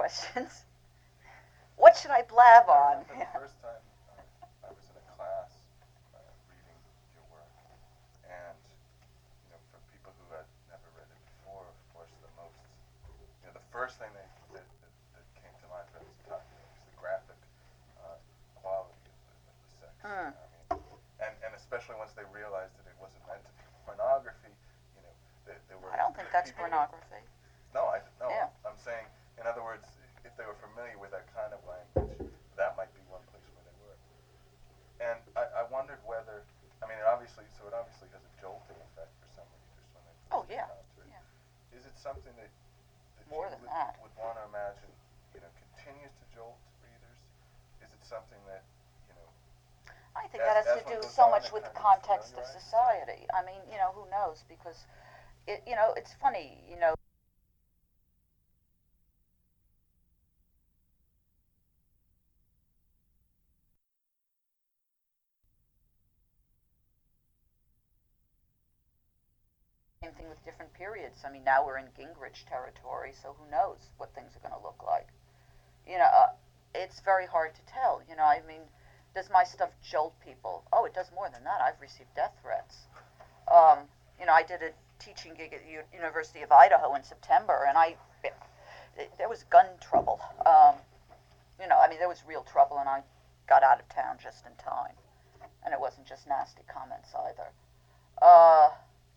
questions. What should I blab on? The first time I was in a class reading your work, and for people who had never read it before, of course, the first thing that came to mind for us talking was the graphic quality of the sex. Mm. And especially once they realized that it wasn't meant to be pornography, there were. I don't think that's pornography. No, Yeah. I'm saying, in other words, if they were familiar with that kind of language, that might be one place where they were. And I wondered whether, it obviously has a jolting effect for some readers when they Oh, first yeah. encounter it. Yeah. Is it something that More you than that. would want to imagine, continues to jolt readers? Is it something that, I think that has to do so much with the context of society. Who knows? Because it's funny, same thing with different periods. Now we're in Gingrich territory, so who knows what things are going to look like. You know, uh, it's very hard to tell. Does my stuff jolt people? Oh, it does more than that. I've received death threats. I did a teaching gig at the University of Idaho in September, and there was gun trouble. There was real trouble, and I got out of town just in time. And it wasn't just nasty comments either. Uh,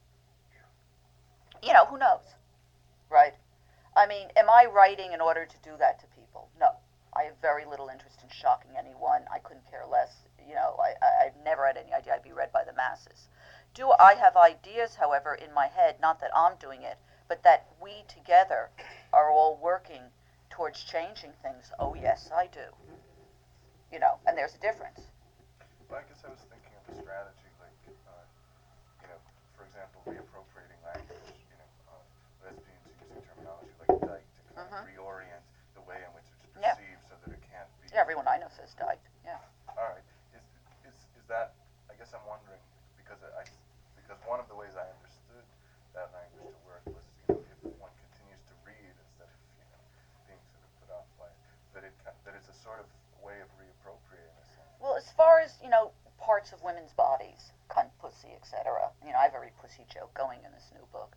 who knows, right? Am I writing in order to do that to people? No. I have very little interest in shocking anyone. I couldn't care less. I've never had any idea I'd be read by the masses. Do I have ideas, however, in my head, not that I'm doing it, but that we together are all working towards changing things? Oh, yes, I do. And there's a difference. Well, I guess I was thinking of a strategy like, for example, reappropriating language, lesbians using terminology like dyke to kind of reorient the way in which it's perceived so that it can't be. Yeah, everyone I know says dyke. Yeah. All right. Is that? I guess I'm wondering because one of the ways I understood that language to work was if one continues to read instead of being sort of put off by it, that it's a sort of way of reappropriating a sense. Well, as far as parts of women's bodies, cunt, pussy, etc. I have every pussy joke going in this new book.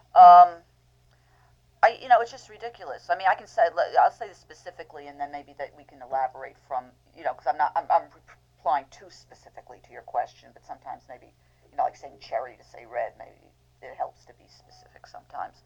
It's just ridiculous. I can say, I'll say this specifically, and then maybe that we can elaborate from, because I'm replying too specifically to your question, but sometimes maybe, like saying cherry to say red, maybe it helps to be specific sometimes.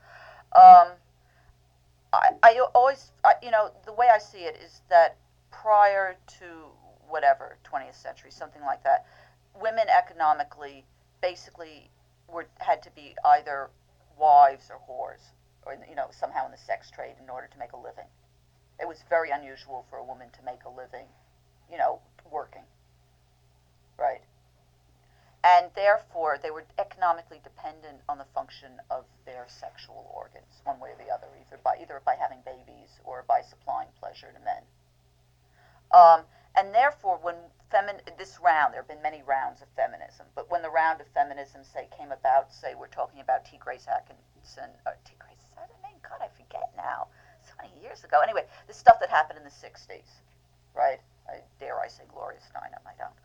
I always, the way I see it is that prior to whatever 20th century, something like that, women economically basically had to be either wives or whores, or somehow in the sex trade in order to make a living. It was very unusual for a woman to make a living, working, right? And therefore, they were economically dependent on the function of their sexual organs, one way or the other, either by having babies or by supplying pleasure to men. And therefore, when this round, there have been many rounds of feminism, but when the round of feminism, say, came about, say, we're talking about T. Grace Atkinson, or T. Grace, is that her name? God, I forget now. So many years ago. Anyway, the stuff that happened in the 60s, right? Dare I say Gloria Steinem, I don't.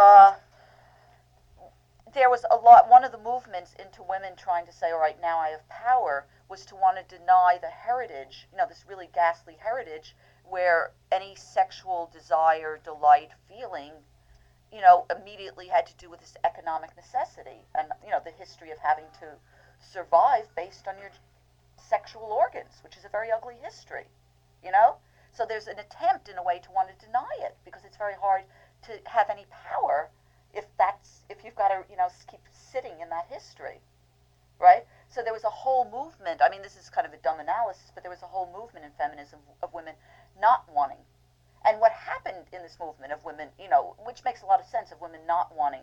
There was one of the movements into women trying to say, all right, now I have power, was to want to deny the heritage, this really ghastly heritage, where any sexual desire, delight, feeling, immediately had to do with this economic necessity and, the history of having to survive based on your sexual organs, which is a very ugly history, So there's an attempt, in a way, to want to deny it, because it's very hard to have any power if you've got to, keep sitting in that history, right? So there was a whole movement. This is kind of a dumb analysis, but there was a whole movement in feminism of women not wanting. And what happened in this movement of women, which makes a lot of sense, of women not wanting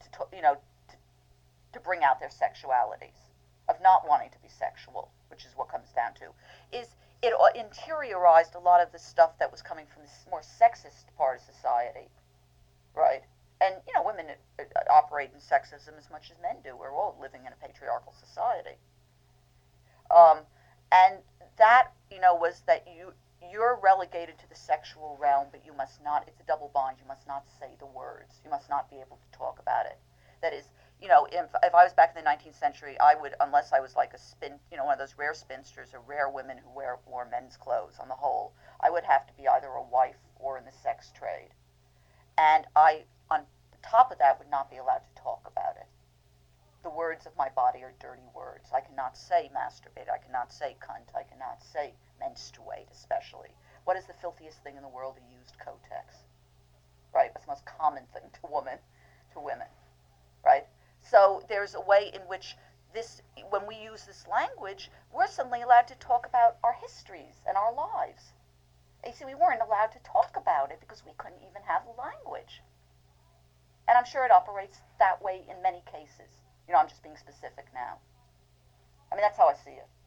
to bring out their sexualities, of not wanting to be sexual, which is what comes down to, is it interiorized a lot of the stuff that was coming from this more sexist part of society, right? And, women operate in sexism as much as men do. We're all living in a patriarchal society. And that, was that you're relegated to the sexual realm, but you must not, it's a double bind, you must not say the words. You must not be able to talk about it. That is, if I was back in the 19th century, I would, unless I was like one of those rare spinsters or rare women who wore men's clothes on the whole, I would have to be either a wife or in the sex trade. And I, on top of that, would not be allowed to talk about it. The words of my body are dirty words. I cannot say masturbate. I cannot say cunt. I cannot say menstruate, especially. What is the filthiest thing in the world? A used Kotex, right? It's the most common thing to women, right? So there's a way in which when we use this language, we're suddenly allowed to talk about our histories and our lives. And you see, we weren't allowed to talk about it because we couldn't even have the language. And I'm sure it operates that way in many cases. I'm just being specific now. I mean, that's how I see it.